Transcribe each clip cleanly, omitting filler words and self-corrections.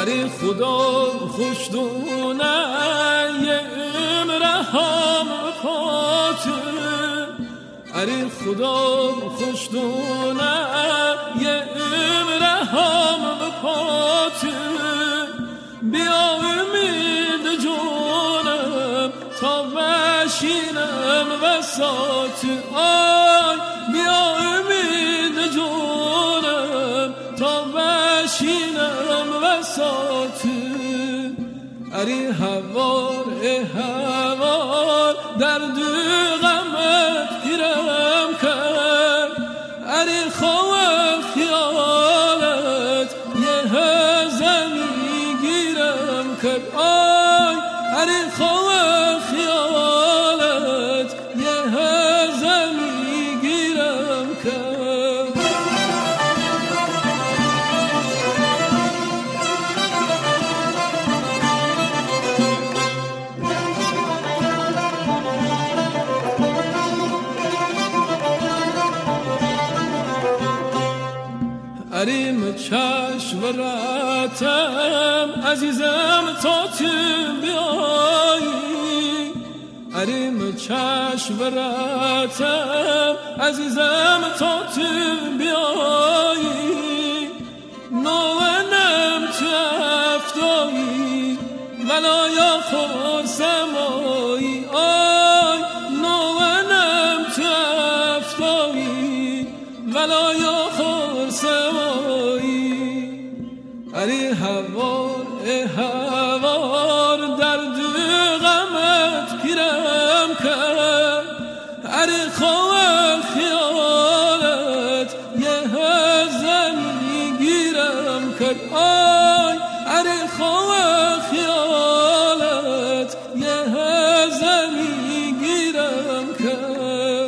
اری خدا خوشدونه یه عمر هم پاته، اری خدا خوشدونه یه عمر هم پاته، بیا امید جونم تا بشینم وسط، آی بیا امید جونم تا بشینم وسط، اری هوار هوار درد غمت گیرم کرد، اری خواه خیالت یه هزمی گیرم کرد، آی اری خواه خیالت یه هزمی گیرم کرد. اریم چشم راتم عزیزم تا تو بیایی، اریم چشم راتم عزیزم تا تو بیایی، نوانم تو افتایی ولایا خورسمایی، آی نوانم تو افتایی ولایا خورسمایی، اری هوار هوار درد غمت گیرم کرد، اری خواه خیالت یه هزمی گیرم کرد، آی اری خواه خیالت یه هزمی گیرم کرد.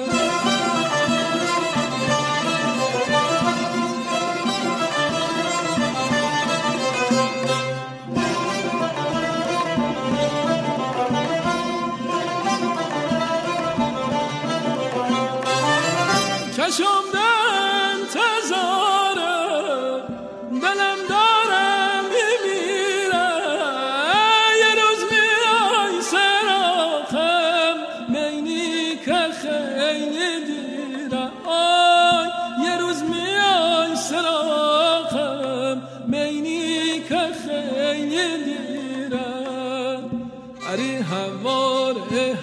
چشم در انتظاره دلم دارم میمیره، یه روز میای سراغم مینی که خیلی دیره، آی یه روز میای سراغم مینی که خیلی دیره، اری هوار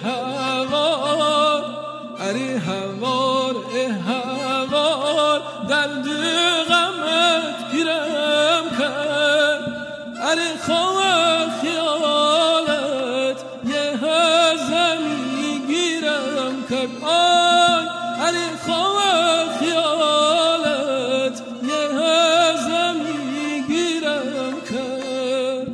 هوار اری هوار هوار درد غمت گیرم کرد، اری خواه خیالت یه هزمی گیرم کرد، آی اری خواه خیالت یه هزمی گیرم کرد.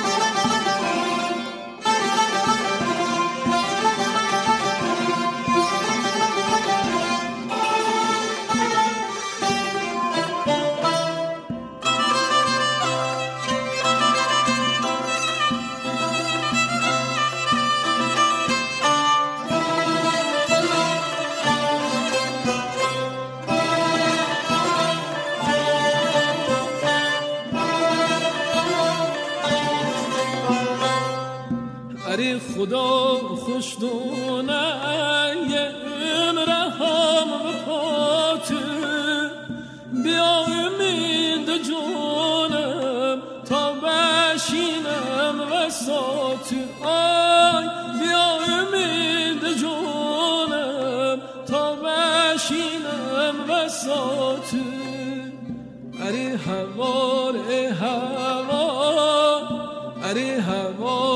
اری خدا خوشدونه یه عمر هم پاته، بیا امید جونم تا بشینم وسط، آی بیا امید جونم تا بشینم وسط، اری هوار هوار اری هوار